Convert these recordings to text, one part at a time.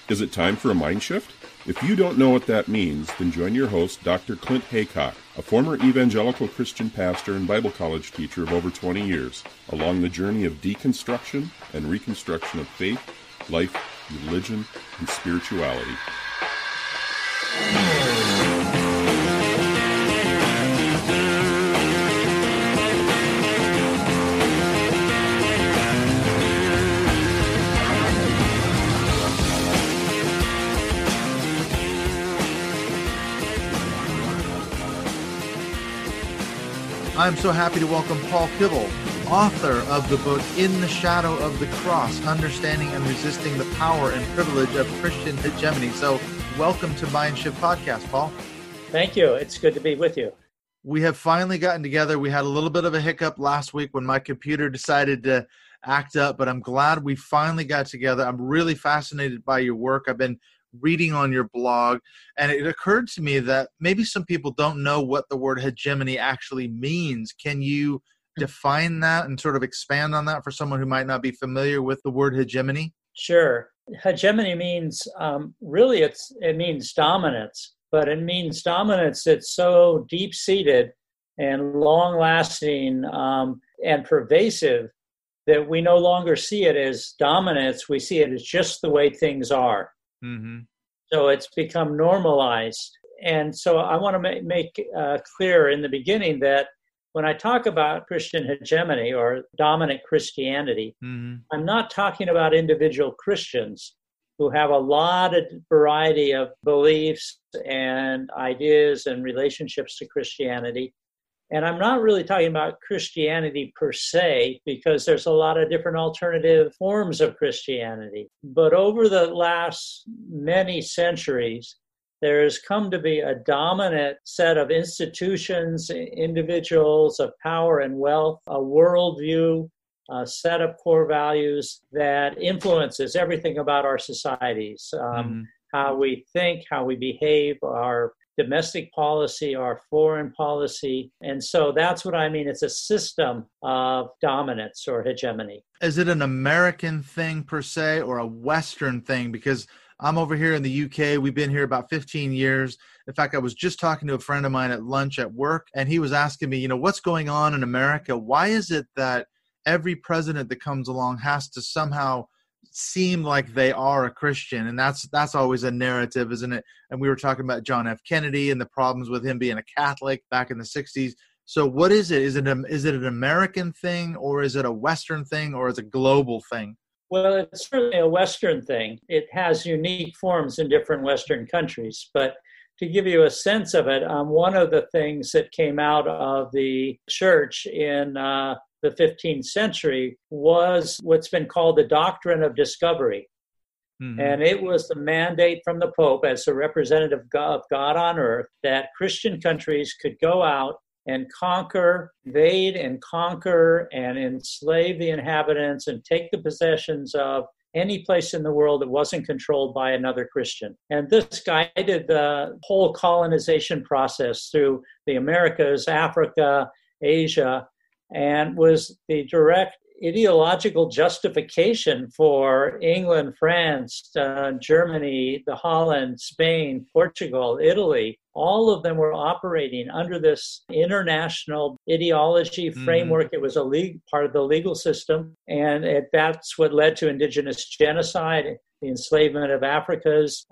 Is it time for a mind shift? If you don't know what that means, then join your host, Dr. Clint Haycock, a former evangelical Christian pastor and Bible college teacher of over 20 years, along the journey of deconstruction and reconstruction of faith, life, religion, and spirituality. I'm so happy to welcome Paul Kibble, author of the book In the Shadow of the Cross, Understanding and Resisting the Power and Privilege of Christian Hegemony. So welcome to Mind Shift Podcast, Paul. Thank you. It's good to be with you. We have finally gotten together. We had a little bit of a hiccup last week when my computer decided to act up, but I'm glad we finally got together. I'm really fascinated by your work. I've been reading on your blog, and it occurred to me that maybe some people don't know what the word hegemony actually means. Can you define that and sort of expand on that for someone who might not be familiar with the word hegemony? Sure. Hegemony means, it means dominance, but it means dominance that's so deep-seated and long-lasting and pervasive that we no longer see it as dominance. We see it as just the way things are. Mm-hmm. So it's become normalized. And so I want to make clear in the beginning that when I talk about Christian hegemony or dominant Christianity, I'm not talking about individual Christians who have a lot of variety of beliefs and ideas and relationships to Christianity. And I'm not really talking about Christianity per se, because there's a lot of different alternative forms of Christianity. But over the last many centuries, there has come to be a dominant set of institutions, individuals of power and wealth, a worldview, a set of core values that influences everything about our societies, how we think, how we behave, our domestic policy, our foreign policy. And so that's what I mean. It's a system of dominance or hegemony. Is it an American thing per se or a Western thing? Because I'm over here in the UK. We've been here about 15 years. In fact, I was just talking to a friend of mine at lunch at work, and he was asking me, what's going on in America? Why is it that every president that comes along has to somehow seem like they are a Christian? And that's always a narrative, isn't it? And we were talking about John F. Kennedy and the problems with him being a Catholic back in the 60s. So what is it? Is it an American thing, or is it a Western thing, or is it a global thing? Well, it's certainly a Western thing. It has unique forms in different Western countries. But to give you a sense of it, one of the things that came out of the church in the 15th century was what's been called the doctrine of discovery. And it was the mandate from the Pope as a representative of God on earth that Christian countries could go out and invade and conquer and enslave the inhabitants and take the possessions of any place in the world that wasn't controlled by another Christian. And this guided the whole colonization process through the Americas, Africa, Asia, and was the direct ideological justification for England, France, Germany, the Holland, Spain, Portugal, Italy. All of them were operating under this international ideology framework. It was part of the legal system, and that's what led to indigenous genocide, the enslavement of Africans.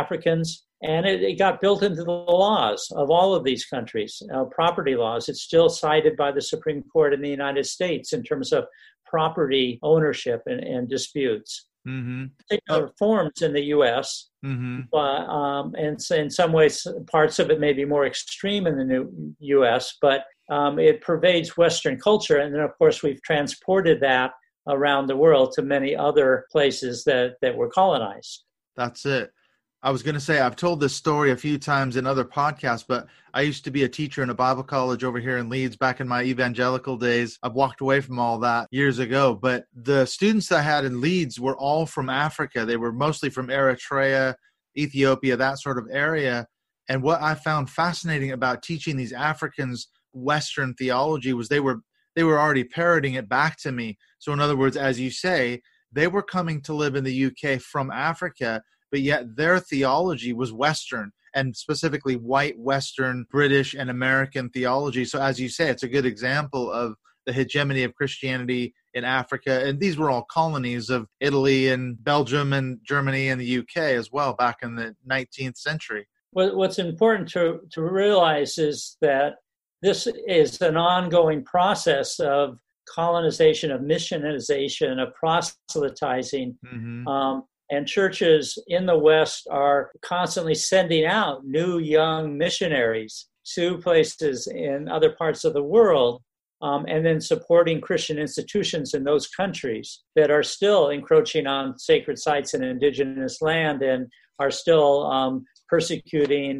And it got built into the laws of all of these countries, property laws. It's still cited by the Supreme Court in the United States in terms of property ownership and disputes. Particular forms in the U.S., but and so in some ways, parts of it may be more extreme in the new U.S., but it pervades Western culture. And then, of course, we've transported that around the world to many other places that were colonized. That's it. I was going to say, I've told this story a few times in other podcasts, but I used to be a teacher in a Bible college over here in Leeds back in my evangelical days. I've walked away from all that years ago, but the students I had in Leeds were all from Africa. They were mostly from Eritrea, Ethiopia, that sort of area. And what I found fascinating about teaching these Africans Western theology was they were already parroting it back to me. So in other words, as you say, they were coming to live in the UK from Africa, but yet their theology was Western, and specifically white Western, British, and American theology. So as you say, it's a good example of the hegemony of Christianity in Africa. And these were all colonies of Italy and Belgium and Germany and the UK as well back in the 19th century. What's important to realize is that this is an ongoing process of colonization, of missionization, of proselytizing. And churches in the West are constantly sending out new young missionaries to places in other parts of the world, and then supporting Christian institutions in those countries that are still encroaching on sacred sites and indigenous land and are still persecuting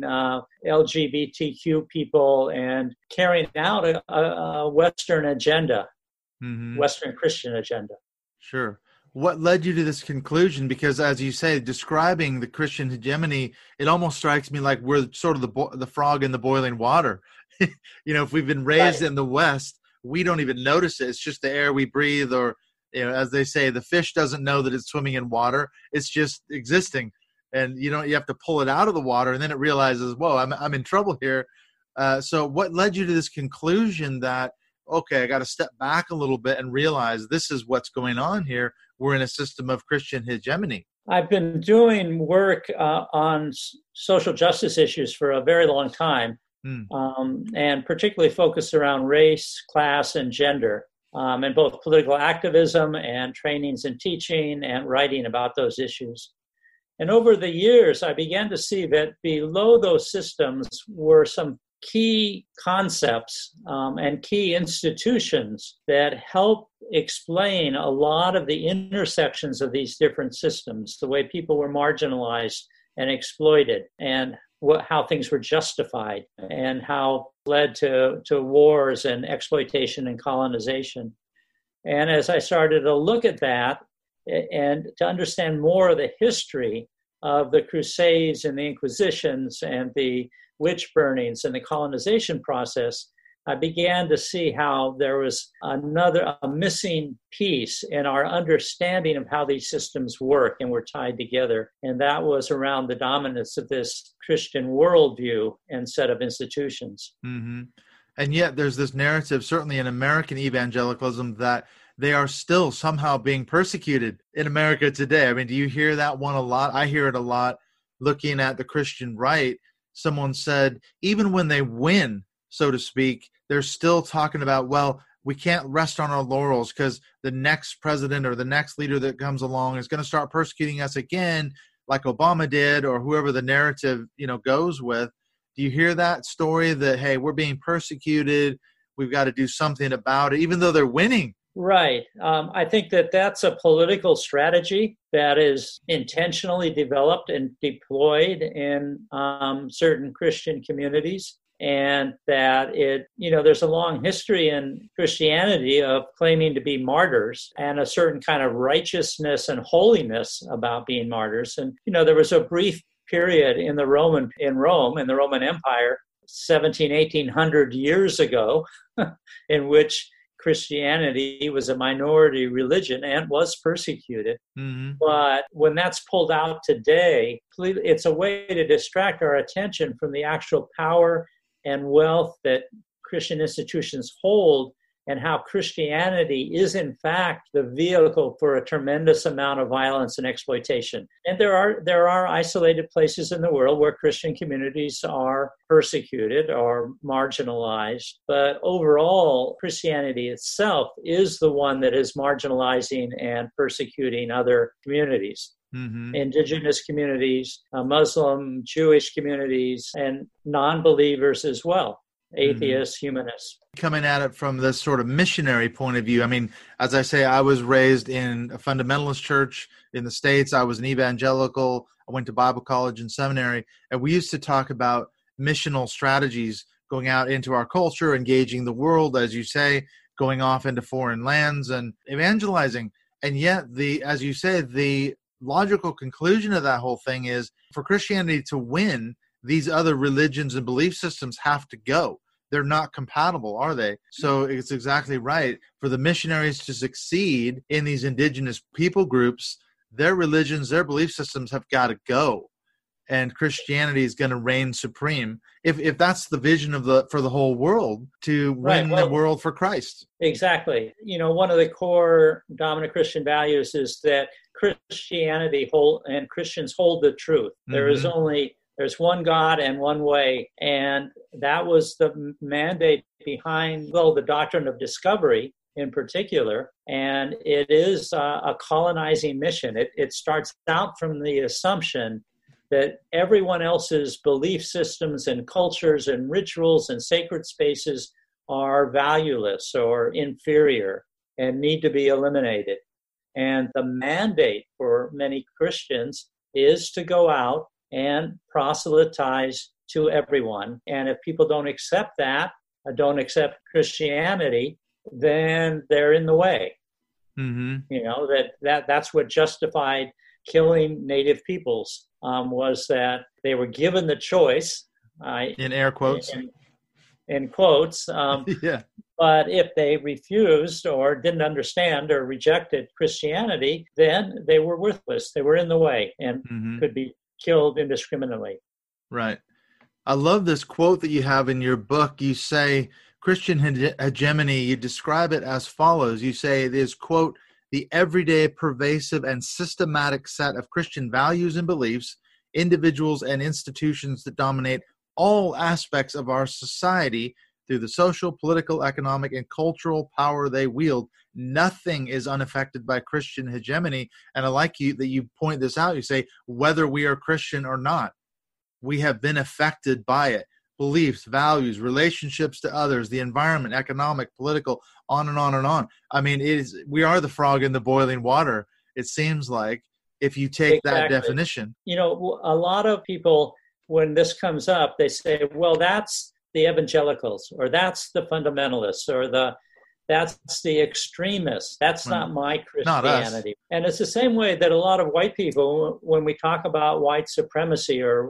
LGBTQ people and carrying out a Western agenda, Western Christian agenda. Sure. What led you to this conclusion? Because as you say, describing the Christian hegemony, it almost strikes me like we're sort of the frog in the boiling water. If we've been raised in the West, we don't even notice it. It's just the air we breathe, or as they say, the fish doesn't know that it's swimming in water. It's just existing. And you have to pull it out of the water, and then it realizes, whoa, I'm in trouble here. So what led you to this conclusion that, okay, I got to step back a little bit and realize this is what's going on here. We're in a system of Christian hegemony. I've been doing work on social justice issues for a very long time, and particularly focused around race, class, and gender, and both political activism and trainings and teaching and writing about those issues. And over the years, I began to see that below those systems were some key concepts and key institutions that help explain a lot of the intersections of these different systems, the way people were marginalized and exploited, and how things were justified, and how led to wars and exploitation and colonization. And as I started to look at that and to understand more of the history of the Crusades and the Inquisitions and the witch burnings and the colonization process, I began to see how there was a missing piece in our understanding of how these systems work and were tied together. And that was around the dominance of this Christian worldview and set of institutions. And yet there's this narrative, certainly in American evangelicalism, that they are still somehow being persecuted in America today. I mean, do you hear that one a lot? I hear it a lot looking at the Christian right. Someone said, even when they win, so to speak, they're still talking about, well, we can't rest on our laurels because the next president or the next leader that comes along is going to start persecuting us again, like Obama did, or whoever the narrative, goes with. Do you hear that story that, hey, we're being persecuted, we've got to do something about it, even though they're winning? Right. I think that's a political strategy that is intentionally developed and deployed in certain Christian communities, and that there's a long history in Christianity of claiming to be martyrs and a certain kind of righteousness and holiness about being martyrs. And, there was a brief period in Rome, in the Roman Empire, 1800 years ago, in which Christianity was a minority religion and was persecuted. But when that's pulled out today, it's a way to distract our attention from the actual power and wealth that Christian institutions hold, and how Christianity is in fact the vehicle for a tremendous amount of violence and exploitation. And there are isolated places in the world where Christian communities are persecuted or marginalized, but overall Christianity itself is the one that is marginalizing and persecuting other communities. Indigenous communities, Muslim, Jewish communities, and non-believers as well. Atheists, humanists. Coming at it from this sort of missionary point of view, I mean, as I say, I was raised in a fundamentalist church in the States. I was an evangelical. I went to Bible college and seminary, and we used to talk about missional strategies, going out into our culture, engaging the world, as you say, going off into foreign lands and evangelizing. And yet, as you say, the logical conclusion of that whole thing is, for Christianity to win, these other religions and belief systems have to go. They're not compatible, are they? So it's exactly right. For the missionaries to succeed in these indigenous people groups, their religions, their belief systems have got to go, and Christianity is going to reign supreme. If that's the vision for the whole world, to win the world for Christ. Exactly. One of the core dominant Christian values is that Christianity and Christians hold the truth. Mm-hmm. There's one God and one way. And that was the mandate behind, the doctrine of discovery in particular. And it is a colonizing mission. It starts out from the assumption that everyone else's belief systems and cultures and rituals and sacred spaces are valueless or inferior and need to be eliminated. And the mandate for many Christians is to go out and proselytize to everyone. And if people don't accept that, don't accept Christianity, then they're in the way. Mm-hmm. That's what justified killing native peoples, was that they were given the choice. In air quotes. In quotes. Yeah. But if they refused or didn't understand or rejected Christianity, then they were worthless. They were in the way and could be killed indiscriminately. Right. I love this quote that you have in your book. You say, Christian hegemony, you describe it as follows. You say it is, quote, the everyday, pervasive, and systematic set of Christian values and beliefs, individuals and institutions that dominate all aspects of our society through the social, political, economic, and cultural power they wield. Nothing is unaffected by Christian hegemony. And I like that you point this out. You say, whether we are Christian or not, we have been affected by it. Beliefs, values, relationships to others, the environment, economic, political, on and on and on. I mean, we are the frog in the boiling water, it seems like, if you take that definition. A lot of people, when this comes up, they say, well, that's the evangelicals, or that's the fundamentalists, or that's the extremists. That's not my Christianity. And it's the same way that a lot of white people, when we talk about white supremacy or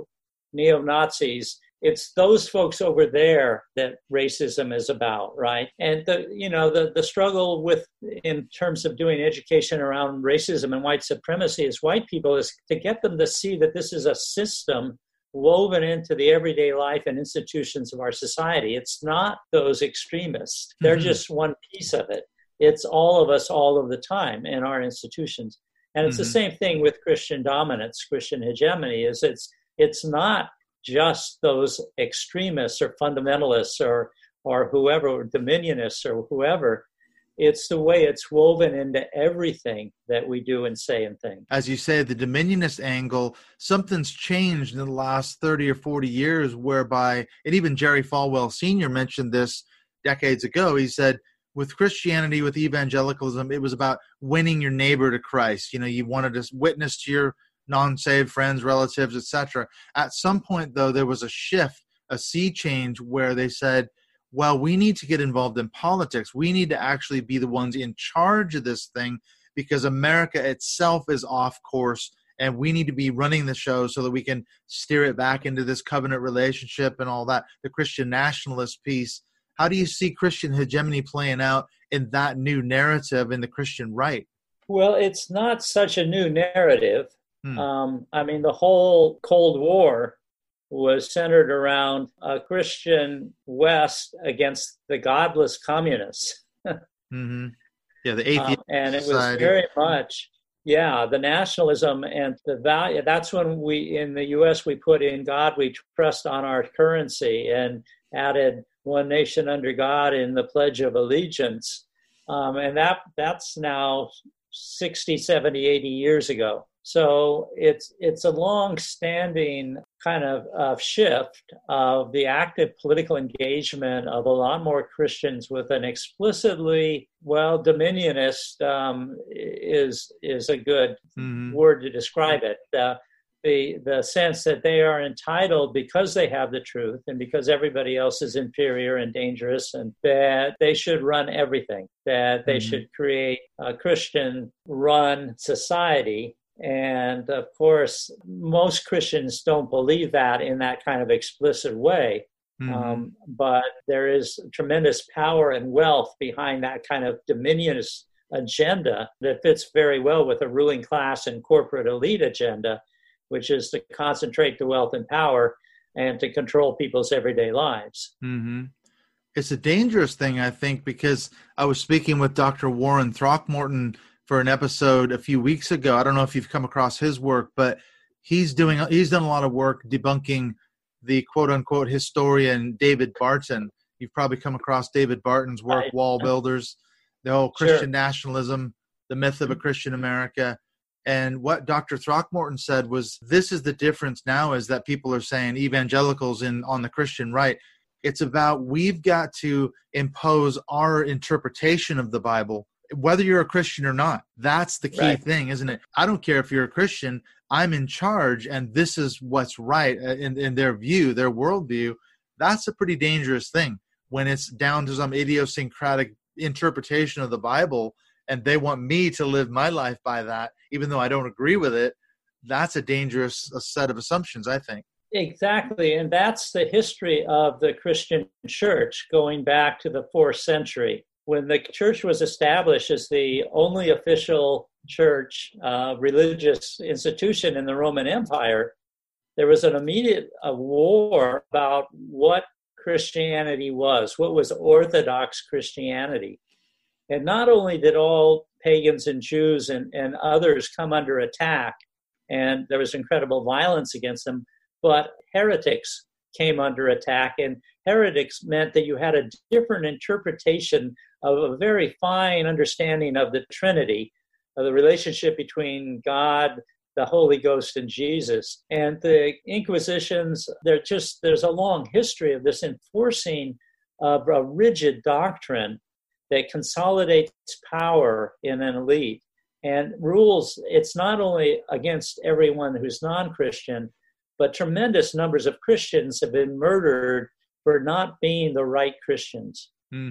neo-Nazis, it's those folks over there that racism is about, right? And the struggle in terms of doing education around racism and white supremacy as white people is to get them to see that this is a system woven into the everyday life and institutions of our society. It's not those extremists. They're just one piece of it. It's all of us all of the time in our institutions. And it's the same thing with Christian dominance, Christian hegemony, is it's not just those extremists or fundamentalists or whoever, or dominionists or whoever. It's the way it's woven into everything that we do and say and think. As you say, the dominionist angle, something's changed in the last 30 or 40 years whereby, and even Jerry Falwell Sr. mentioned this decades ago, he said, with Christianity, with evangelicalism, it was about winning your neighbor to Christ. You wanted to witness to your non-saved friends, relatives, etc. At some point, though, there was a shift, a sea change, where they said, well, we need to get involved in politics. We need to actually be the ones in charge of this thing, because America itself is off course, and we need to be running the show so that we can steer it back into this covenant relationship and all that, the Christian nationalist piece. How do you see Christian hegemony playing out in that new narrative in the Christian right? Well, it's not such a new narrative. The whole Cold War was centered around a Christian West against the godless communists. Yeah, the atheist and it society. Was very much, the nationalism and the value. That's when we, in the U.S., we put in God we trust on our currency and added one nation under God in the Pledge of Allegiance. And that's now 60, 70, 80 years ago. So it's a long-standing kind of shift of the active political engagement of a lot more Christians with an explicitly, dominionist is a good word to describe it. The sense that they are entitled because they have the truth and because everybody else is inferior and dangerous, and that they should run everything, that they should create a Christian-run society. And of course, most Christians don't believe that in that kind of explicit way. But there is tremendous power and wealth behind that kind of dominionist agenda that fits very well with a ruling class and corporate elite agenda, which is to concentrate the wealth and power and to control people's everyday lives. Mm-hmm. It's a dangerous thing, I think, because I was speaking with Dr. Warren Throckmorton for an episode a few weeks ago. I don't know if you've come across his work, but he's done a lot of work debunking the quote-unquote historian David Barton. You've probably come across David Barton's work, Wall Builders, the whole Christian nationalism, the myth of a Christian America. And what Dr. Throckmorton said was, this is the difference now, is that people are saying, evangelicals on the Christian right, it's about, we've got to impose our interpretation of the Bible, whether you're a Christian or not. That's the key thing, isn't it? I don't care if you're a Christian, I'm in charge, and this is what's right in their view, their worldview. That's a pretty dangerous thing when it's down to some idiosyncratic interpretation of the Bible, and they want me to live my life by that, even though I don't agree with it. That's a dangerous set of assumptions, I think. Exactly, and that's the history of the Christian church going back to the 4th century. When the church was established as the only official church, religious institution in the Roman Empire, there was an immediate war about what Christianity was, what was Orthodox Christianity. And not only did all pagans and Jews and others come under attack, and there was incredible violence against them, but heretics came under attack. And heretics meant that you had a different interpretation of a very fine understanding of the Trinity, of the relationship between God, the Holy Ghost, and Jesus. And the Inquisitions, there's a long history of this enforcing of a rigid doctrine that consolidates power in an elite and rules. It's not only against everyone who's non-Christian, but tremendous numbers of Christians have been murdered for not being the right Christians.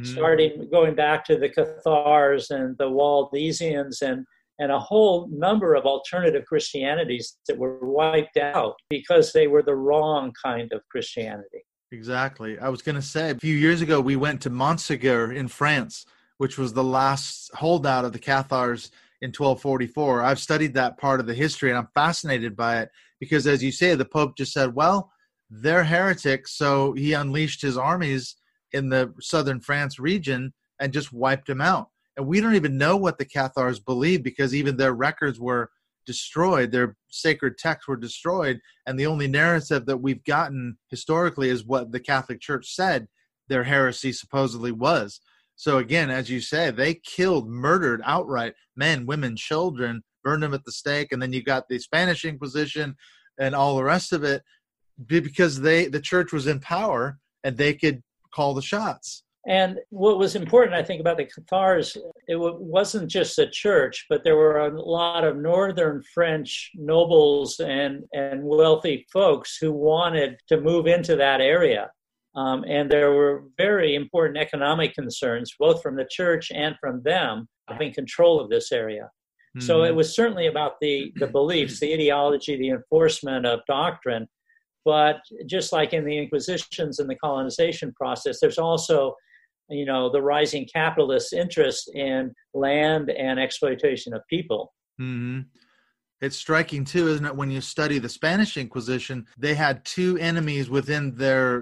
Going back to the Cathars and the Waldensians and a whole number of alternative Christianities that were wiped out because they were the wrong kind of Christianity. Exactly. I was going to say, a few years ago, we went to Montségur in France, which was the last holdout of the Cathars in 1244. I've studied that part of the history, and I'm fascinated by it because, as you say, the Pope just said, well, they're heretics, so he unleashed his armies in the southern France region and just wiped them out. And we don't even know what the Cathars believe because even their records were destroyed. Their sacred texts were destroyed. And the only narrative that we've gotten historically is what the Catholic Church said their heresy supposedly was. So again, as you say, they murdered outright men, women, children, burned them at the stake. And then you got the Spanish Inquisition and all the rest of it because the church was in power and they could call the shots. And what was important, I think, about the Cathars, it wasn't just the church, but there were a lot of northern French nobles and wealthy folks who wanted to move into that area. And there were very important economic concerns, both from the church and from them, having control of this area. Mm-hmm. So it was certainly about the beliefs, the ideology, the enforcement of doctrine. But just like in the Inquisitions and the colonization process, there's also the rising capitalist interest in land and exploitation of people. Mm-hmm. It's striking too, isn't it? When you study the Spanish Inquisition, they had two enemies within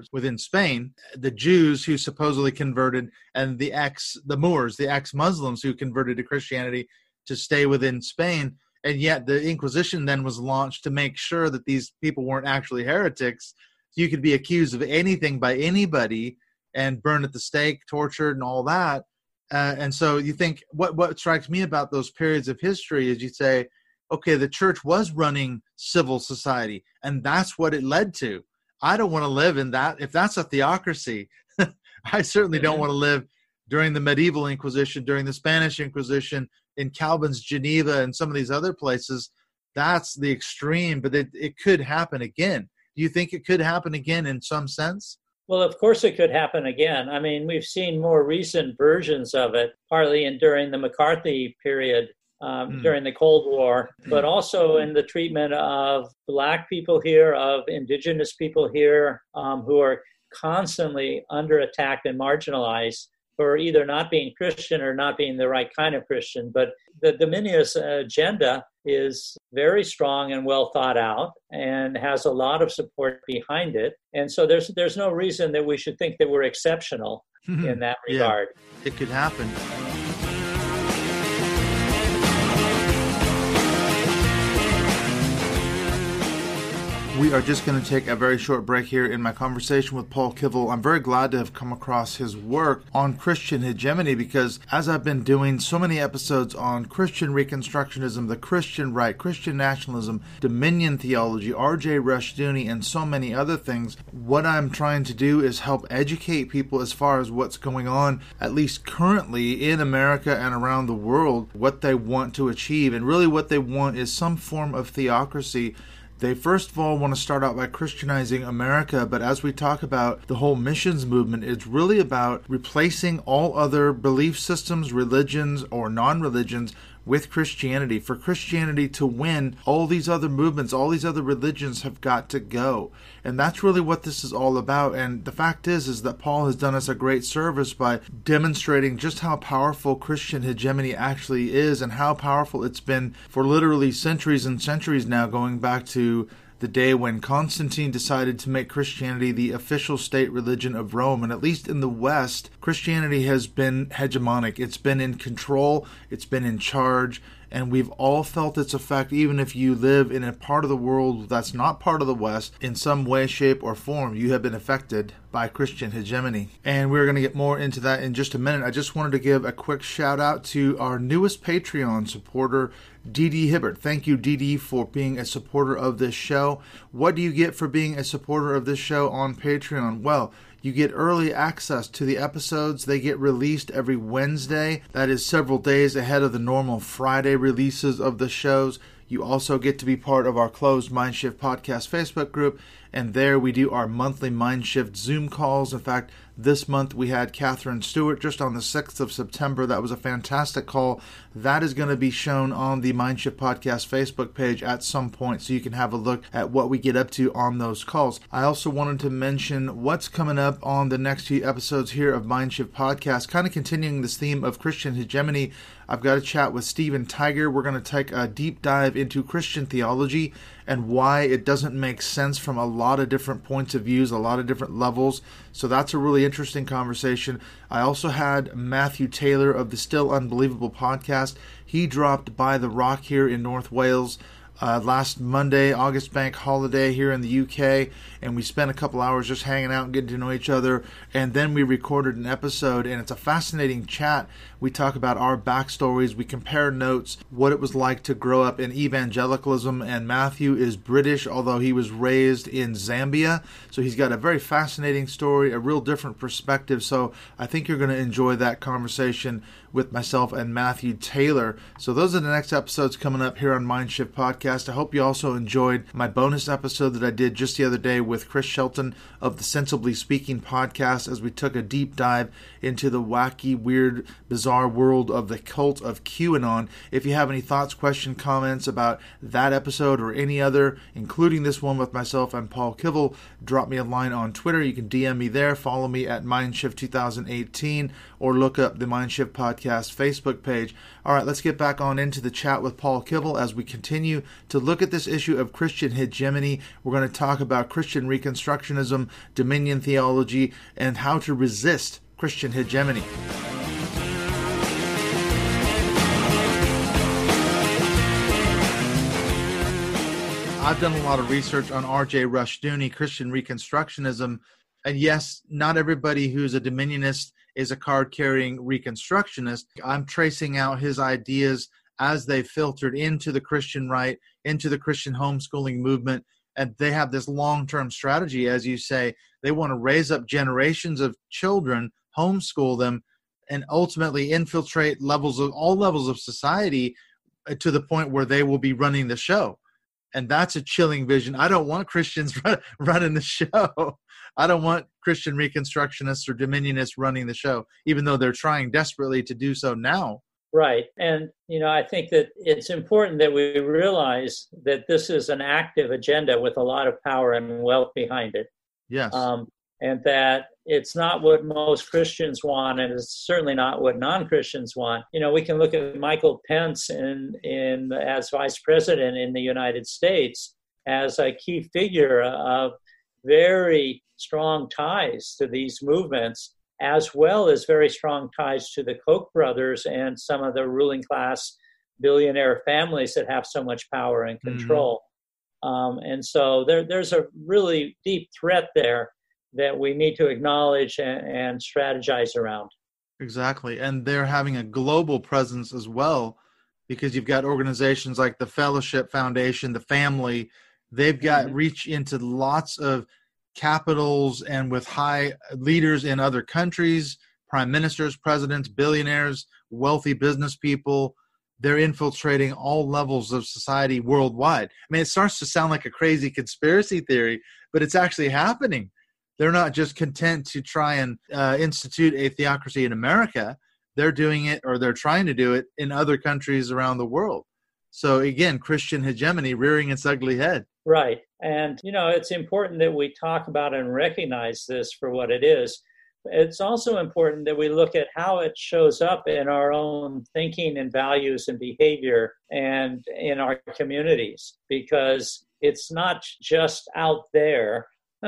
Spain: the Jews who supposedly converted, and the Moors, the ex-Muslims who converted to Christianity to stay within Spain. And yet the Inquisition then was launched to make sure that these people weren't actually heretics. You could be accused of anything by anybody and burned at the stake, tortured, and all that. And so you think, what strikes me about those periods of history is you say, okay, the church was running civil society, and that's what it led to. I don't want to live in that. If that's a theocracy, I certainly don't want to live during the medieval Inquisition, during the Spanish Inquisition, in Calvin's Geneva and some of these other places. That's the extreme, but it could happen again. Do you think it could happen again in some sense? Well, of course it could happen again. I mean, we've seen more recent versions of it, partly during the McCarthy period, during the Cold War, but also in the treatment of Black people here, of indigenous people here, who are constantly under attack and marginalized for either not being Christian or not being the right kind of Christian. But the Dominionist agenda is very strong and well thought out and has a lot of support behind it. And so there's no reason that we should think that we're exceptional in that regard. Yeah, it could happen. We are just going to take a very short break here in my conversation with Paul Kivel. I'm very glad to have come across his work on Christian hegemony because as I've been doing so many episodes on Christian Reconstructionism, the Christian right, Christian nationalism, Dominion theology, R.J. Rushdoony, and so many other things, what I'm trying to do is help educate people as far as what's going on, at least currently in America and around the world, what they want to achieve. And really what they want is some form of theocracy. They first of all want to start out by Christianizing America, but as we talk about the whole missions movement, it's really about replacing all other belief systems, religions, or non-religions with Christianity. For Christianity to win, all these other movements, all these other religions have got to go. And that's really what this is all about. And the fact is that Paul has done us a great service by demonstrating just how powerful Christian hegemony actually is and how powerful it's been for literally centuries and centuries now, going back to the day when Constantine decided to make Christianity the official state religion of Rome. And at least in the West, Christianity has been hegemonic. It's been in control, it's been in charge, and we've all felt its effect, even if you live in a part of the world that's not part of the West, in some way, shape, or form, you have been affected by Christian hegemony. And we're going to get more into that in just a minute. I just wanted to give a quick shout out to our newest Patreon supporter, D.D. Hibbert. Thank you, D.D., for being a supporter of this show. What do you get for being a supporter of this show on Patreon? Well, you get early access to the episodes. They get released every Wednesday. That is several days ahead of the normal Friday releases of the shows. You also get to be part of our closed Mindshift Podcast Facebook group, and there we do our monthly Mindshift Zoom calls. In fact, this month we had Catherine Stewart just on the 6th of September. That was a fantastic call. That is going to be shown on the Mindshift Podcast Facebook page at some point, so you can have a look at what we get up to on those calls. I also wanted to mention what's coming up on the next few episodes here of Mindshift Podcast, kind of continuing this theme of Christian hegemony. I've got a chat with Stephen Tiger. We're going to take a deep dive into Christian theology and why it doesn't make sense from a lot of different points of views, a lot of different levels. So that's a really interesting conversation. I also had Matthew Taylor of the Still Unbelievable podcast. He dropped by the Rock here in North Wales last Monday, August Bank holiday here in the UK, and we spent a couple hours just hanging out and getting to know each other, and then we recorded an episode, and it's a fascinating chat. We talk about our backstories, we compare notes, what it was like to grow up in evangelicalism, and Matthew is British, although he was raised in Zambia, so he's got a very fascinating story, a real different perspective, so I think you're going to enjoy that conversation with myself and Matthew Taylor. So those are the next episodes coming up here on Mindshift Podcast. I hope you also enjoyed my bonus episode that I did just the other day with Chris Shelton of the Sensibly Speaking podcast, as we took a deep dive into the wacky, weird, bizarre world of the cult of QAnon. If you have any thoughts, questions, comments about that episode or any other, including this one with myself and Paul Kivel, drop me a line on Twitter. You can DM me there, follow me at Mindshift 2018, or look up the Mindshift Podcast Facebook page. All right, let's get back on into the chat with Paul Kivel as we continue to look at this issue of Christian hegemony. We're going to talk about Christian Reconstructionism, Dominion theology, and how to resist Christian hegemony. I've done a lot of research on R.J. Rushdoony, Christian Reconstructionism, and yes, not everybody who's a Dominionist is a card-carrying Reconstructionist. I'm tracing out his ideas as they filtered into the Christian right, into the Christian homeschooling movement, and they have this long-term strategy, as you say. They want to raise up generations of children, homeschool them, and ultimately infiltrate all levels of society to the point where they will be running the show. And that's a chilling vision. I don't want Christians running the show. I don't want Christian Reconstructionists or Dominionists running the show, even though they're trying desperately to do so now. Right. And, I think that it's important that we realize that this is an active agenda with a lot of power and wealth behind it. Yes. and that it's not what most Christians want, and it's certainly not what non-Christians want. We can look at Michael Pence as vice president in the United States as a key figure of very strong ties to these movements, as well as very strong ties to the Koch brothers and some of the ruling class billionaire families that have so much power and control. And so there's a really deep threat there that we need to acknowledge and strategize around. Exactly. And they're having a global presence as well, because you've got organizations like the Fellowship Foundation, the Family. They've got reach into lots of capitals and with high leaders in other countries, prime ministers, presidents, billionaires, wealthy business people. They're infiltrating all levels of society worldwide. I mean, it starts to sound like a crazy conspiracy theory, but it's actually happening. They're not just content to try and institute a theocracy in America. They're doing it, or they're trying to do it, in other countries around the world. So again, Christian hegemony rearing its ugly head. Right. And, it's important that we talk about and recognize this for what it is. It's also important that we look at how it shows up in our own thinking and values and behavior and in our communities, because it's not just out there.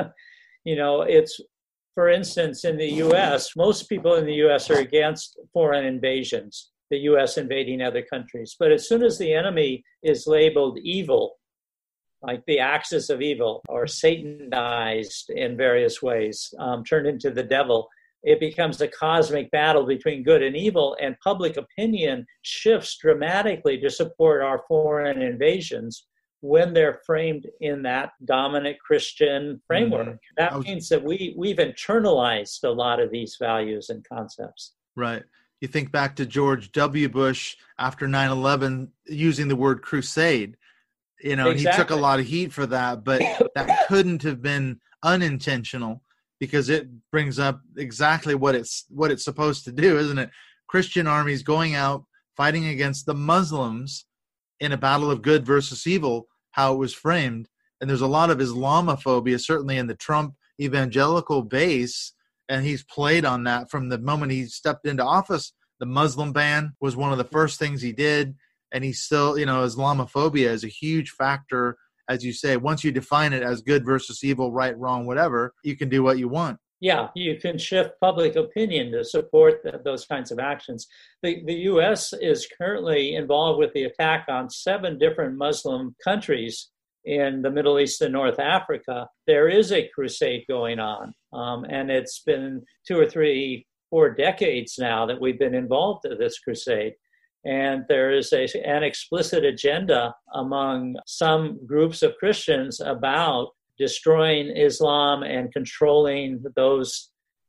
It's, for instance, in the U.S., most people in the U.S. are against foreign invasions, the U.S. invading other countries. But as soon as the enemy is labeled evil, like the axis of evil, or Satanized in various ways, turned into the devil, it becomes a cosmic battle between good and evil, and public opinion shifts dramatically to support our foreign invasions when they're framed in that dominant Christian framework. That means that we've internalized a lot of these values and concepts. Right. You think back to George W. Bush after 9/11 using the word crusade. Exactly. And he took a lot of heat for that, but that couldn't have been unintentional, because it brings up exactly what it's supposed to do, isn't it? Christian armies going out fighting against the Muslims in a battle of good versus evil, how it was framed. And there's a lot of Islamophobia, certainly in the Trump evangelical base, and he's played on that from the moment he stepped into office. The Muslim ban was one of the first things he did, and he's still, Islamophobia is a huge factor. As you say, once you define it as good versus evil, right, wrong, whatever, you can do what you want. Yeah, you can shift public opinion to support those kinds of actions. The U.S. is currently involved with the attack on 7 different Muslim countries in the Middle East and North Africa. There is a crusade going on, and it's been 2 or 3, 4 decades now that we've been involved in this crusade. And there is an explicit agenda among some groups of Christians about destroying Islam and controlling those,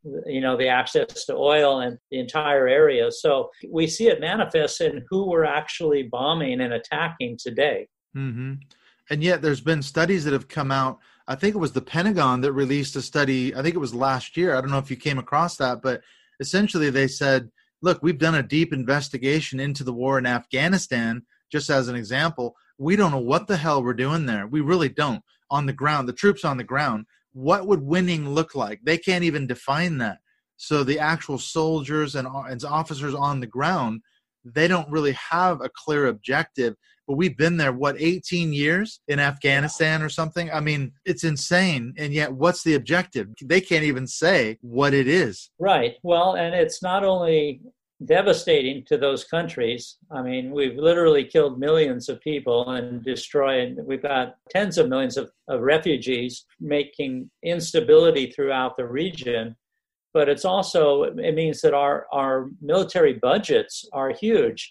the access to oil and the entire area. So we see it manifest in who we're actually bombing and attacking today. Mm-hmm. And yet there's been studies that have come out. I think it was the Pentagon that released a study. I think it was last year. I don't know if you came across that, but essentially they said, look, we've done a deep investigation into the war in Afghanistan, just as an example. We don't know what the hell we're doing there. We really don't. On the ground, the troops on the ground, what would winning look like? They can't even define that. So the actual soldiers and officers on the ground, they don't really have a clear objective. But we've been there, 18 years in Afghanistan or something? I mean, it's insane. And yet, what's the objective? They can't even say what it is. Right. Well, and it's not only devastating to those countries. I mean, we've literally killed millions of people and destroyed, we've got tens of millions of refugees, making instability throughout the region. But it means that our military budgets are huge.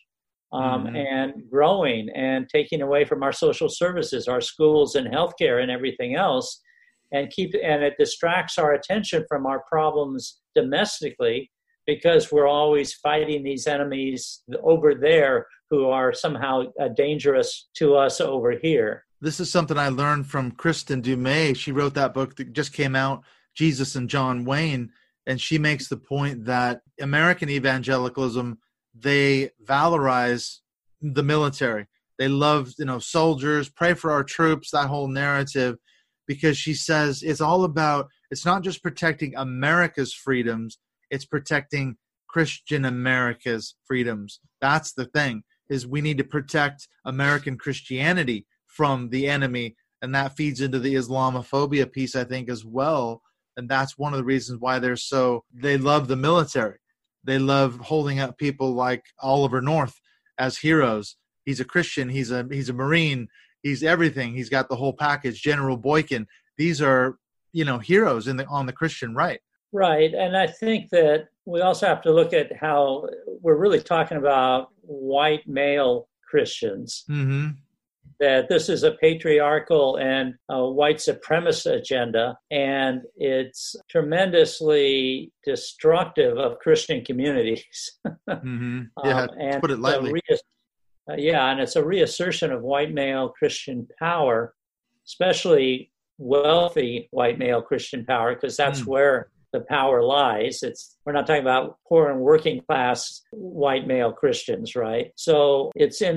And growing and taking away from our social services, our schools and healthcare and everything else, and it distracts our attention from our problems domestically, because we're always fighting these enemies over there who are somehow dangerous to us over here. This is something I learned from Kristen Dumais. She wrote that book that just came out, Jesus and John Wayne, and she makes the point that American evangelicalism, they valorize the military. They love, soldiers, pray for our troops, that whole narrative, because she says it's all about It's not just protecting America's freedoms, it's protecting Christian America's freedoms. That's the thing, is we need to protect American Christianity from the enemy, and that feeds into the Islamophobia piece, I think, as well. And that's one of the reasons why they love the military. They love holding up people like Oliver North as heroes. He's a Christian, he's a Marine, he's everything. He's got the whole package. General Boykin. These are, heroes on the Christian right. Right. And I think that we also have to look at how we're really talking about white male Christians. Mm-hmm. That this is a patriarchal and a white supremacist agenda, and it's tremendously destructive of Christian communities. Mm-hmm. Yeah, and put it lightly. And it's a reassertion of white male Christian power, especially wealthy white male Christian power, because that's where the power lies. We're not talking about poor and working class white male Christians, right? So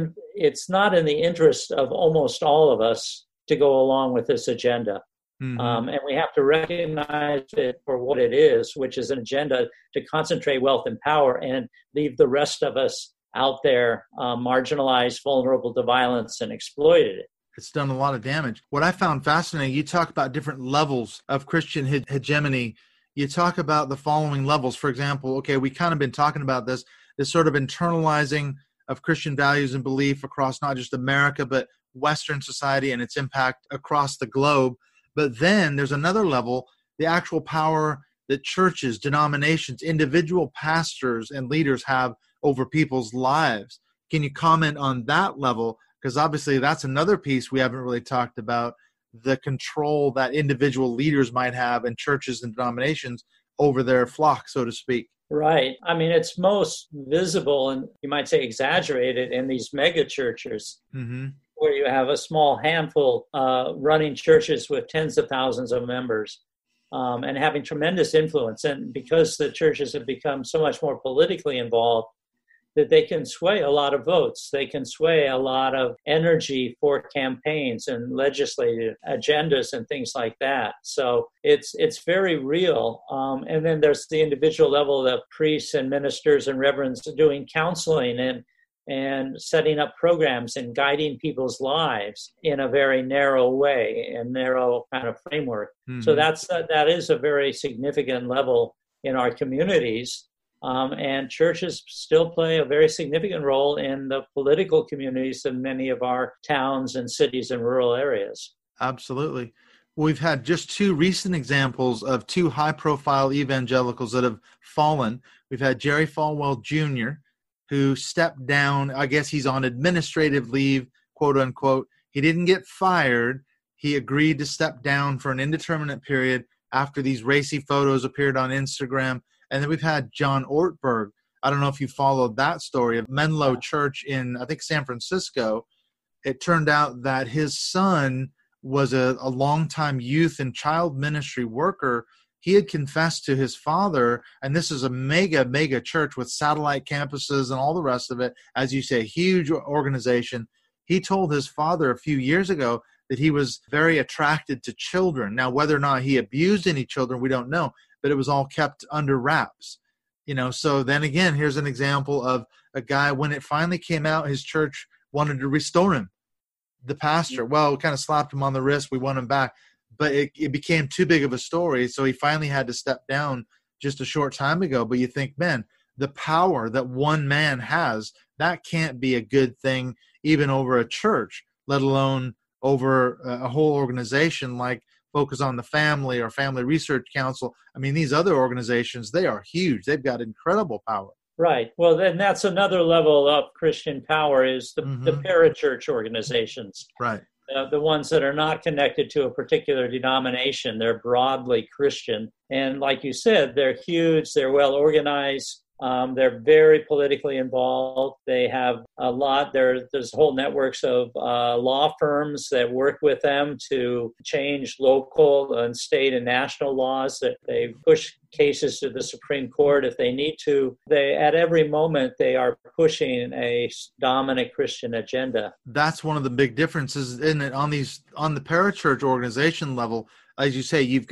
it's not in the interest of almost all of us to go along with this agenda. Mm-hmm. And we have to recognize it for what it is, which is an agenda to concentrate wealth and power and leave the rest of us out there marginalized, vulnerable to violence, and exploited. It's done a lot of damage. What I found fascinating, you talk about different levels of Christian hegemony. You talk about the following levels. For example, we kind of been talking about this sort of internalizing of Christian values and belief across not just America, but Western society and its impact across the globe. But then there's another level, the actual power that churches, denominations, individual pastors and leaders have over people's lives. Can you comment on that level? Because obviously that's another piece we haven't really talked about, the control that individual leaders might have in churches and denominations over their flock, so to speak. Right. I mean, it's most visible and you might say exaggerated in these mega churches, mm-hmm. where you have a small handful running churches with tens of thousands of members and having tremendous influence. And because the churches have become so much more politically involved, that they can sway a lot of votes. They can sway a lot of energy for campaigns and legislative agendas and things like that. So it's very real. And then there's the individual level of priests and ministers and reverends doing counseling and setting up programs and guiding people's lives in a very narrow way and narrow kind of framework. Mm-hmm. So that is a very significant level in our communities. And churches still play a very significant role in the political communities in many of our towns and cities and rural areas. Absolutely. We've had just two recent examples of two high-profile evangelicals that have fallen. We've had Jerry Falwell Jr., who stepped down. I guess he's on administrative leave, quote unquote. He didn't get fired. He agreed to step down for an indeterminate period after these racy photos appeared on Instagram. And then we've had John Ortberg. I don't know if you followed that story of Menlo Church in, I think, San Francisco. It turned out that his son was a longtime youth and child ministry worker. He had confessed to his father, and this is a mega church with satellite campuses and all the rest of it. As you say, huge organization. He told his father a few years ago that he was very attracted to children. Now, whether or not he abused any children, we don't know, but it was all kept under wraps. So then again, here's an example of a guy, when it finally came out, his church wanted to restore him. The pastor, we kind of slapped him on the wrist. We want him back. But it became too big of a story, so he finally had to step down just a short time ago. But you think, man, the power that one man has, that can't be a good thing even over a church, let alone over a whole organization like Focus on the Family or Family Research Council. I mean, these other organizations, they are huge. They've got incredible power. Right. Well, then that's another level of Christian power is the parachurch organizations. Right. The ones that are not connected to a particular denomination. They're broadly Christian. And like you said, they're huge. They're well organized. They're very politically involved. They have a lot. There's whole networks of law firms that work with them to change local and state and national laws. That they push cases to the Supreme Court if they need to. At every moment, they are pushing a dominant Christian agenda. That's one of the big differences, isn't it? On the parachurch organization level, as you say, you've got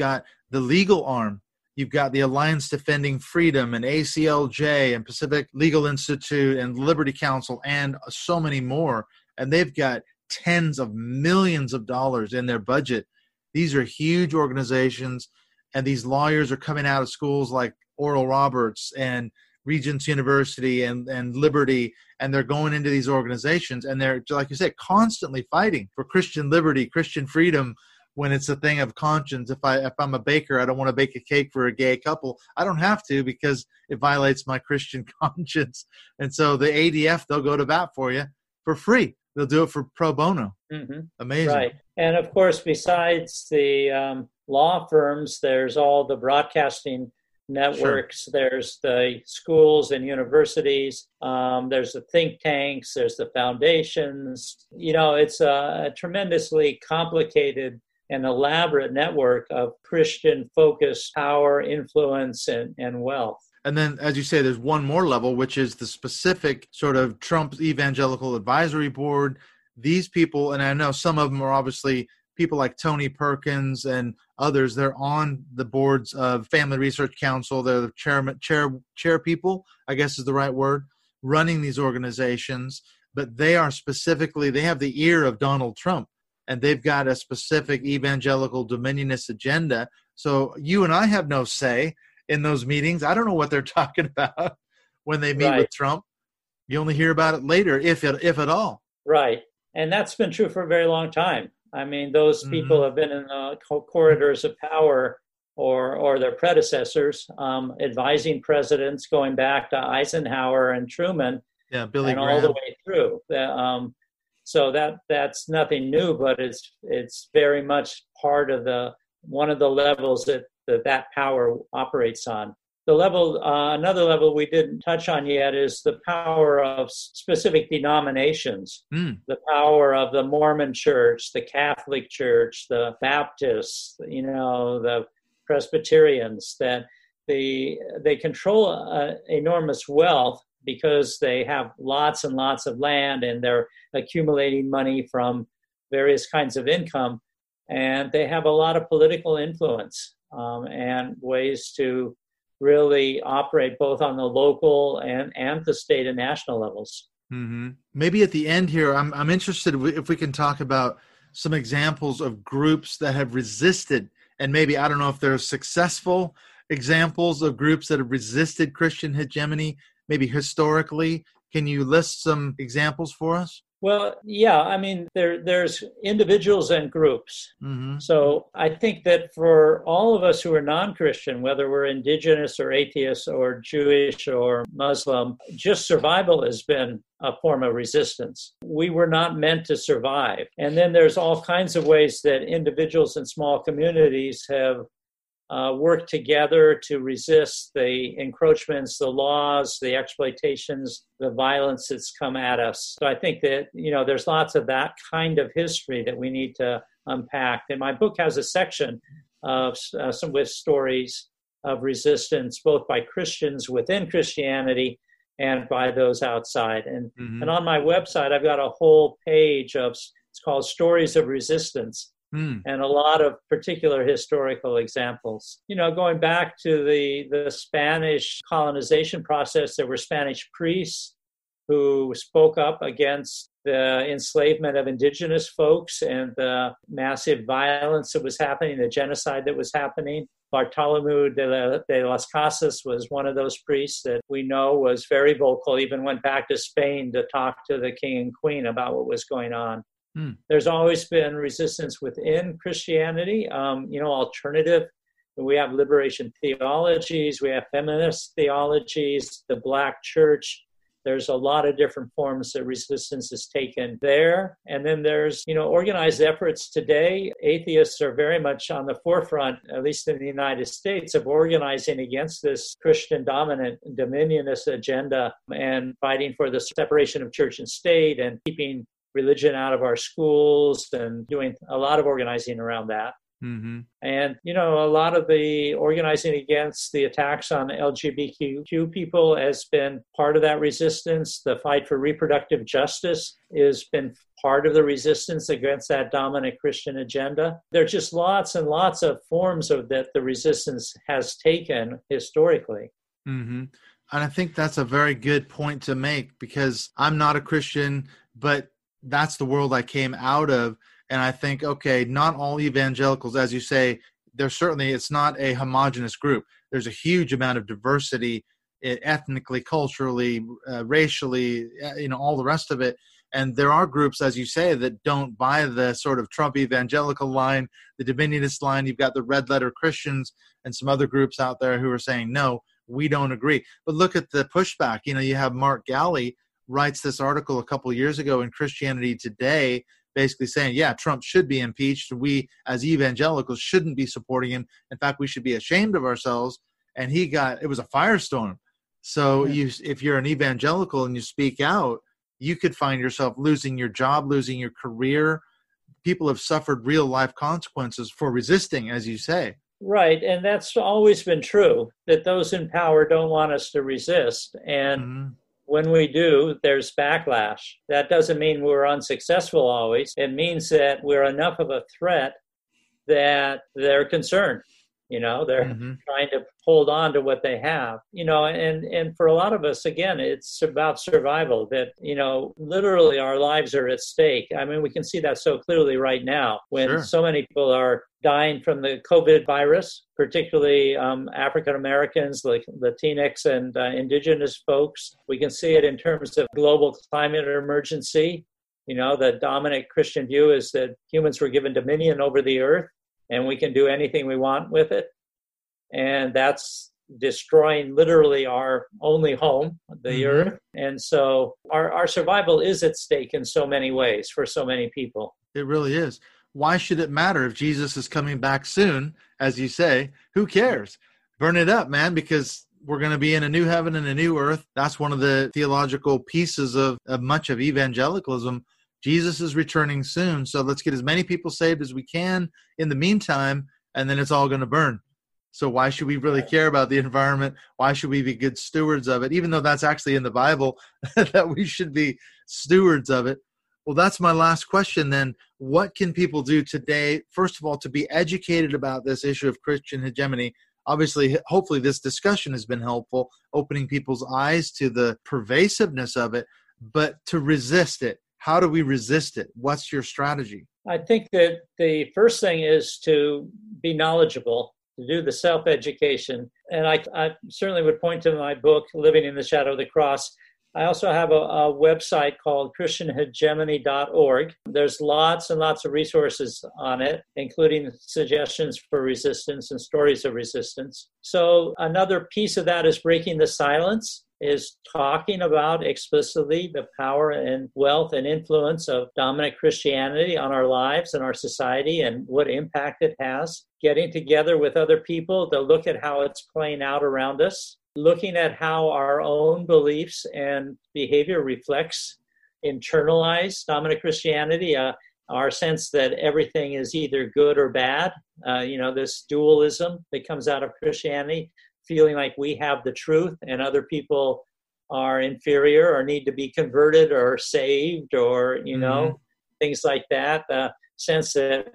the legal arm. You've got the Alliance Defending Freedom and ACLJ and Pacific Legal Institute and Liberty Counsel and so many more. And they've got tens of millions of dollars in their budget. These are huge organizations, and these lawyers are coming out of schools like Oral Roberts and Regents University and Liberty, and they're going into these organizations, and they're, like you said, constantly fighting for Christian liberty, Christian freedom. When it's a thing of conscience, if I'm a baker, I don't want to bake a cake for a gay couple. I don't have to because it violates my Christian conscience. And so the ADF, they'll go to bat for you for free. They'll do it for pro bono. Mm-hmm. Amazing. Right. And of course, besides the law firms, there's all the broadcasting networks, sure. There's the schools and universities, there's the think tanks, there's the foundations. It's a tremendously complicated and elaborate network of Christian-focused power, influence, and wealth. And then, as you say, there's one more level, which is the specific sort of Trump Evangelical Advisory Board. These people, and I know some of them are obviously people like Tony Perkins and others, they're on the boards of Family Research Council. They're the chair people, I guess is the right word, running these organizations. But they are specifically, they have the ear of Donald Trump. And they've got a specific evangelical dominionist agenda. So you and I have no say in those meetings. I don't know what they're talking about when they meet with Trump. You only hear about it later, if at all. Right. And that's been true for a very long time. I mean, those people have been in the corridors of power or their predecessors, advising presidents going back to Eisenhower and Truman. Yeah, Billy and Graham. all the way through. So that's nothing new, but it's very much part of one of the levels that power operates on. The level, another level we didn't touch on yet is the power of specific denominations. The power of the Mormon Church, the Catholic Church, the Baptists, the Presbyterians. That they control enormous wealth, because they have lots and lots of land and they're accumulating money from various kinds of income. And they have a lot of political influence and ways to really operate both on the local and the state and national levels. Mm-hmm. Maybe at the end here, I'm interested if we can talk about some examples of groups that have resisted, and maybe, I don't know if they're successful examples of groups that have resisted Christian hegemony. Maybe historically, can you list some examples for us? Well, yeah, I mean, there's individuals and groups. Mm-hmm. So I think that for all of us who are non-Christian, whether we're indigenous or atheist or Jewish or Muslim, just survival has been a form of resistance. We were not meant to survive. And then there's all kinds of ways that individuals and small communities have work together to resist the encroachments, the laws, the exploitations, the violence that's come at us. So I think that, there's lots of that kind of history that we need to unpack. And my book has a section of some with stories of resistance, both by Christians within Christianity and by those outside. And on my website, I've got a whole page it's called Stories of Resistance. And a lot of particular historical examples. Going back to the Spanish colonization process, there were Spanish priests who spoke up against the enslavement of indigenous folks and the massive violence that was happening, the genocide that was happening. Bartolomé de las Casas was one of those priests that we know was very vocal, even went back to Spain to talk to the king and queen about what was going on. There's always been resistance within Christianity, alternative. We have liberation theologies, we have feminist theologies, the Black church. There's a lot of different forms that resistance is taken there. And then there's, organized efforts today. Atheists are very much on the forefront, at least in the United States, of organizing against this Christian dominant dominionist agenda and fighting for the separation of church and state and keeping religion out of our schools and doing a lot of organizing around that. Mm-hmm. And, a lot of the organizing against the attacks on LGBTQ people has been part of that resistance. The fight for reproductive justice has been part of the resistance against that dominant Christian agenda. There's just lots and lots of forms of that the resistance has taken historically. Mm-hmm. And I think that's a very good point to make, because I'm not a Christian, but that's the world I came out of. And I think, okay, not all evangelicals, as you say, it's not a homogenous group. There's a huge amount of diversity ethnically, culturally, racially, all the rest of it. And there are groups, as you say, that don't buy the sort of Trump evangelical line, the Dominionist line. You've got the red letter Christians and some other groups out there who are saying, no, we don't agree. But look at the pushback. You have Mark Galli writes this article a couple of years ago in Christianity Today, basically saying, yeah, Trump should be impeached. We as evangelicals shouldn't be supporting him. In fact, we should be ashamed of ourselves. And it was a firestorm. So if you're an evangelical and you speak out, you could find yourself losing your job, losing your career. People have suffered real life consequences for resisting, as you say. Right. And that's always been true, that those in power don't want us to resist. And when we do, there's backlash. That doesn't mean we're unsuccessful always. It means that we're enough of a threat that they're concerned. They're trying to hold on to what they have, and for a lot of us, again, it's about survival, that, literally our lives are at stake. I mean, we can see that so clearly right now when so many people are dying from the COVID virus, particularly African Americans, like Latinx and indigenous folks. We can see it in terms of global climate emergency. The dominant Christian view is that humans were given dominion over the earth, and we can do anything we want with it. And that's destroying literally our only home, the earth. And so our survival is at stake in so many ways for so many people. It really is. Why should it matter if Jesus is coming back soon, as you say? Who cares? Burn it up, man, because we're going to be in a new heaven and a new earth. That's one of the theological pieces of much of evangelicalism. Jesus is returning soon, so let's get as many people saved as we can in the meantime, and then it's all going to burn. So why should we really care about the environment? Why should we be good stewards of it, even though that's actually in the Bible, that we should be stewards of it? Well, that's my last question then. What can people do today, first of all, to be educated about this issue of Christian hegemony? Obviously, hopefully this discussion has been helpful, opening people's eyes to the pervasiveness of it, but to resist it. How do we resist it? What's your strategy? I think that the first thing is to be knowledgeable, to do the self-education. And I certainly would point to my book, Living in the Shadow of the Cross. I also have a website called ChristianHegemony.org. There's lots and lots of resources on it, including suggestions for resistance and stories of resistance. So another piece of that is breaking the silence, is talking about explicitly the power and wealth and influence of dominant Christianity on our lives and our society and what impact it has. Getting together with other people to look at how it's playing out around us. Looking at how our own beliefs and behavior reflects internalized dominant Christianity, our sense that everything is either good or bad, this dualism that comes out of Christianity, feeling like we have the truth and other people are inferior or need to be converted or saved or, things like that. Sense that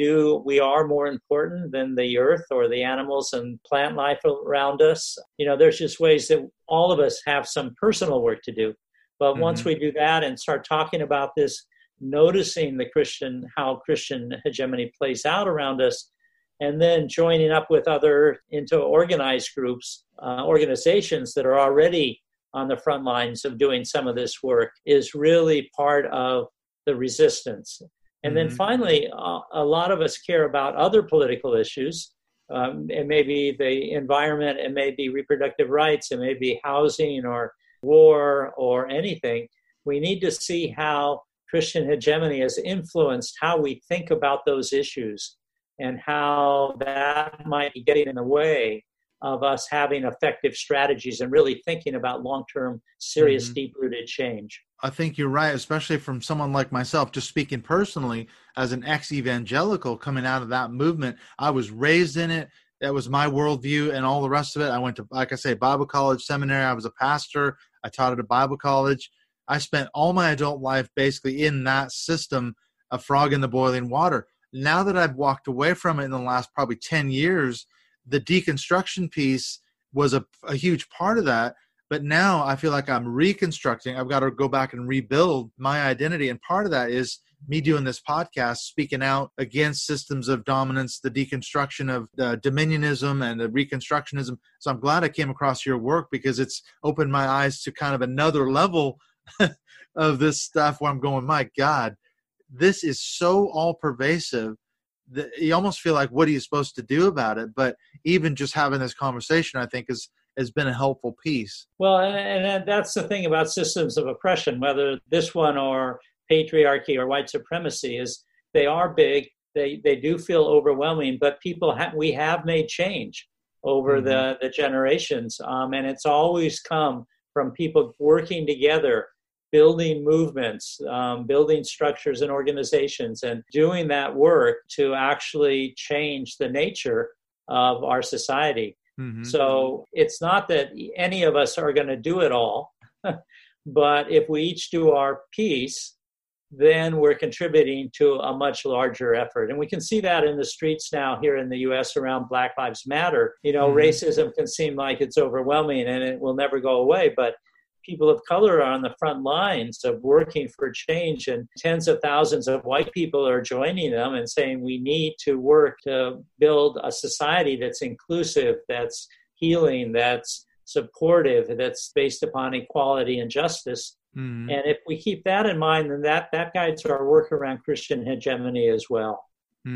we are more important than the earth or the animals and plant life around us. There's just ways that all of us have some personal work to do. But once we do that and start talking about this, noticing how Christian hegemony plays out around us, and then joining up with other into organized groups, organizations that are already on the front lines of doing some of this work, is really part of the resistance. And then finally, a lot of us care about other political issues. It may be the environment, it may be reproductive rights, it may be housing or war or anything. We need to see how Christian hegemony has influenced how we think about those issues and how that might be getting in the way of us having effective strategies and really thinking about long-term, serious, deep-rooted change. I think you're right, especially from someone like myself, just speaking personally as an ex-evangelical coming out of that movement. I was raised in it. That was my worldview and all the rest of it. I went to, like I say, Bible college, seminary. I was a pastor. I taught at a Bible college. I spent all my adult life basically in that system, a frog in the boiling water. Now that I've walked away from it in the last probably 10 years, the deconstruction piece was a huge part of that. But now I feel like I'm reconstructing. I've got to go back and rebuild my identity. And part of that is me doing this podcast, speaking out against systems of dominance, the deconstruction of dominionism and the reconstructionism. So I'm glad I came across your work, because it's opened my eyes to kind of another level of this stuff where I'm going, my God, this is so all pervasive that you almost feel like, what are you supposed to do about it? But even just having this conversation, I think has been a helpful piece. Well, and that's the thing about systems of oppression, whether this one or patriarchy or white supremacy, is they are big. They do feel overwhelming, but we have made change over the generations. And it's always come from people working together, building movements, building structures and organizations, and doing that work to actually change the nature of our society. So it's not that any of us are going to do it all, but if we each do our piece, then we're contributing to a much larger effort. And we can see that in the streets now here in the U.S. around Black Lives Matter. Racism can seem like it's overwhelming and it will never go away, but people of color are on the front lines of working for change, and tens of thousands of white people are joining them and saying we need to work to build a society that's inclusive, that's healing, that's supportive, that's based upon equality and justice. And if we keep that in mind, then that guides our work around Christian hegemony as well.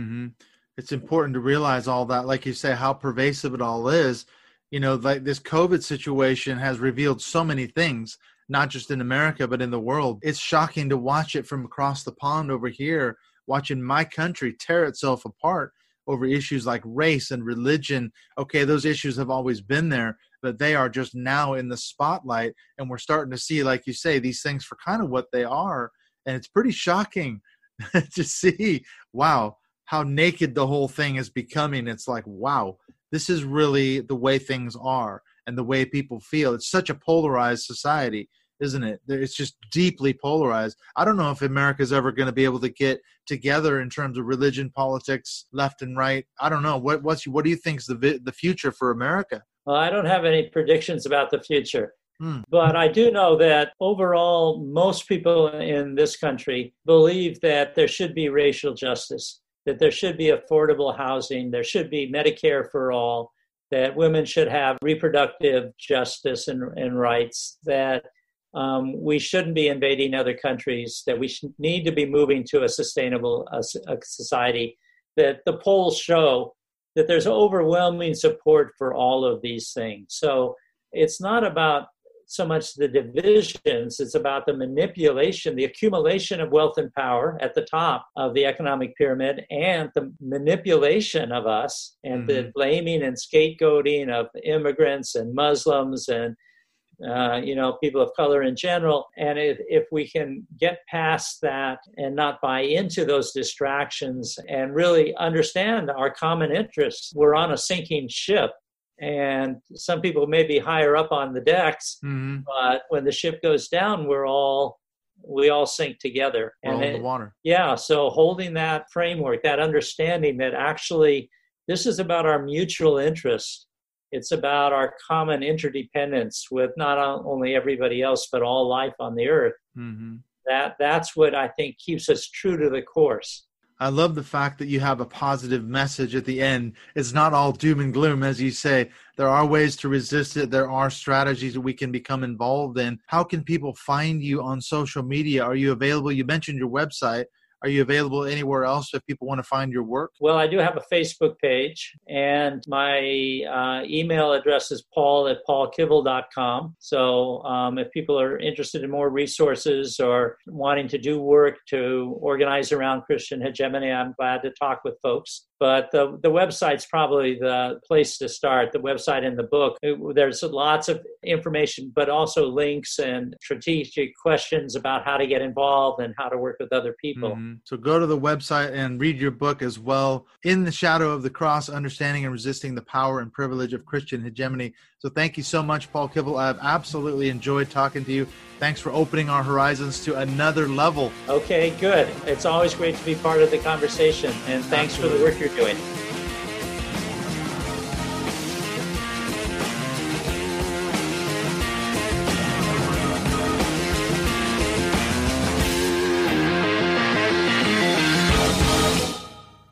It's important to realize all that, like you say, how pervasive it all is. Like this COVID situation has revealed so many things, not just in America, but in the world. It's shocking to watch it from across the pond over here, watching my country tear itself apart over issues like race and religion. Okay, those issues have always been there, but they are just now in the spotlight. And we're starting to see, like you say, these things for kind of what they are. And it's pretty shocking to see, wow, how naked the whole thing is becoming. It's like, wow, this is really the way things are and the way people feel. It's such a polarized society, isn't it? It's just deeply polarized. I don't know if America's ever going to be able to get together in terms of religion, politics, left and right. I don't know. What do you think is the future for America? Well, I don't have any predictions about the future. But I do know that overall, most people in this country believe that there should be racial justice, that there should be affordable housing, there should be Medicare for all, that women should have reproductive justice and rights, that we shouldn't be invading other countries, that we need to be moving to a sustainable society, that the polls show that there's overwhelming support for all of these things. So it's not about so much the divisions, it's about the manipulation, the accumulation of wealth and power at the top of the economic pyramid, and the manipulation of us and the blaming and scapegoating of immigrants and Muslims and people of color in general. And if we can get past that and not buy into those distractions and really understand our common interests, we're on a sinking ship. And some people may be higher up on the decks, but when the ship goes down, we all sink together. We're all in the water. Yeah, so holding that framework, that understanding that actually this is about our mutual interest. It's about our common interdependence with not only everybody else, but all life on the earth. That's what I think keeps us true to the course. I love the fact that you have a positive message at the end. It's not all doom and gloom, as you say. There are ways to resist it. There are strategies that we can become involved in. How can people find you on social media? Are you available? You mentioned your website. Are you available anywhere else if people want to find your work? Well, I do have a Facebook page, and my email address is paul@paulkivel.com. So if people are interested in more resources or wanting to do work to organize around Christian hegemony, I'm glad to talk with folks. But the website's probably the place to start, the website and the book. There's lots of information, but also links and strategic questions about how to get involved and how to work with other people. Mm-hmm. So go to the website and read your book as well, In the Shadow of the Cross, Understanding and Resisting the Power and Privilege of Christian Hegemony. So thank you so much, Paul Kibble. I've absolutely enjoyed talking to you. Thanks for opening our horizons to another level. Okay, good. It's always great to be part of the conversation, and thanks for the work you're doing.